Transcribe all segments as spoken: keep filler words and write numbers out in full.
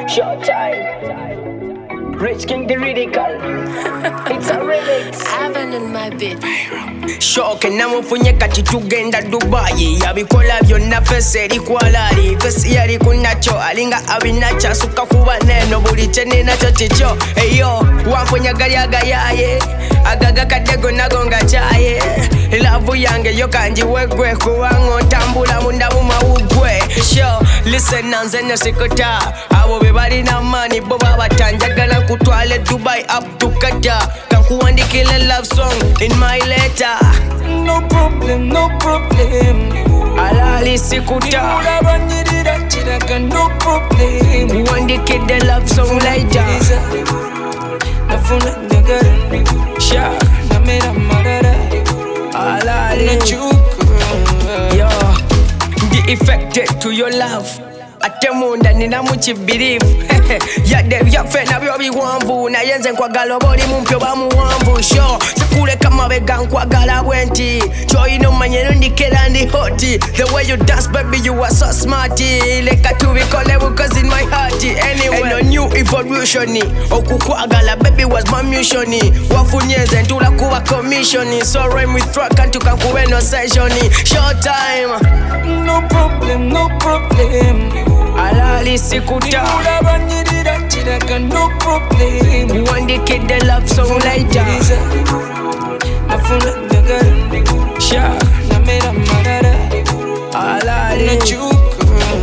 Short time. Rich King the Ridicule. It's a remix. I've in my bed. Shoke namufunye kati tugenda Dubai. Yabikola byonna fesi eri kwalali. Fesi yali kunacho alinga abinacha suka kuba neno buli kyeninacho kikyo. Eyo wamfunya gali agayaye agaga kadego nago nga kyaye. Love yange yo kanji wegwe kuwango ntambula munda mumawugwe. Sho listen nanze nesikuta abo be balina mani bo babatanjagala kutwale Dubai up to Qatar. Kankuwandikile love song in my letter. No problem, no problem. Alali sikuta Ulabanyirira chiraga no problem. Kuwandikile love song later. Nafuna nyagara Sha namera marara Alali nachuka. Yo, the affected to your love. Ate munda nina muchibirifu. Yade byafe nabyo biwanvu nayenze nkwagala oboli mumpyo bamuwanvu. Sho sikuleka mabega nkwagala bwenti kyoyina omanyeno ndikera ndi hoti. The way you dance baby you are so smarty. Leka tubikole because in my heart. Anyway and a new evolution okukwagala baby was my mission. Wafunyeze ntula kuba commission. So rhyme with track and tukakube no session. Short time. No problem, no problem. Alali sikuta Ulabanyirira chiraga no problem. Kuwandikile love song later. Nafuna nyagara Sha namera marara Alali nachuka.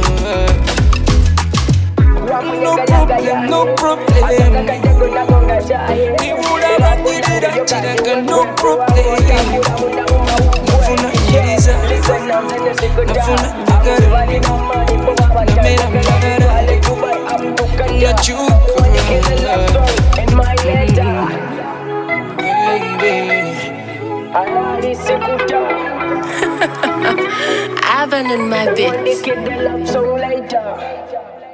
No problem, no problem. Ulabanyirira chiraga no problem. Nafuna nyiriza nafuna nyagara namera marara nachuka. In my letter. Baby. Alali sikuta. I've in my bed. Kuwandikile love song later.